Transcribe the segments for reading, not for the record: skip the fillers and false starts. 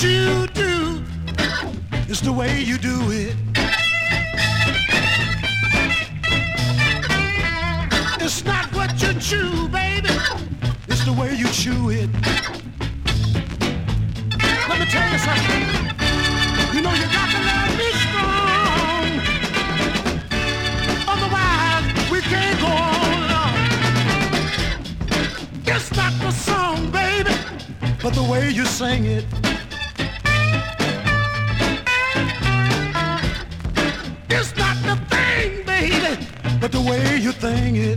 you do, it's the way you do it. It's not what you chew, baby, it's the way you chew it. Let me tell you something. You know you got to let me strong. Otherwise, we can't go on. It's not the song, baby, but the way you sing it. It's not the thing, baby, but the way you think it.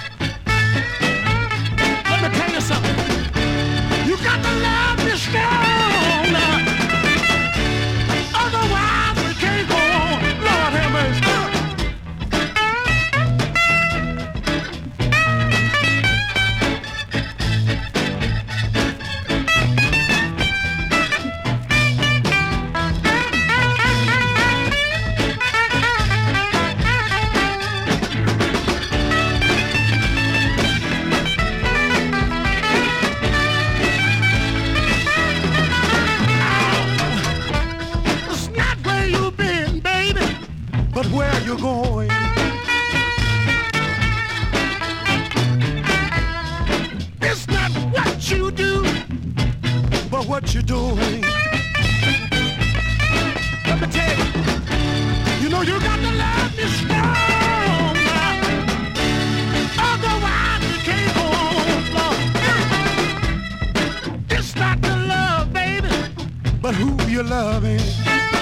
Let me tell you something. You got to love me strong. Otherwise, we can't go on. Lord have mercy. Where you're going. It's not what you do, but what you're doing. Let me tell you, you know you got to love me strong. Otherwise you can't go on, Lord. It's not the love, baby, but who you're loving.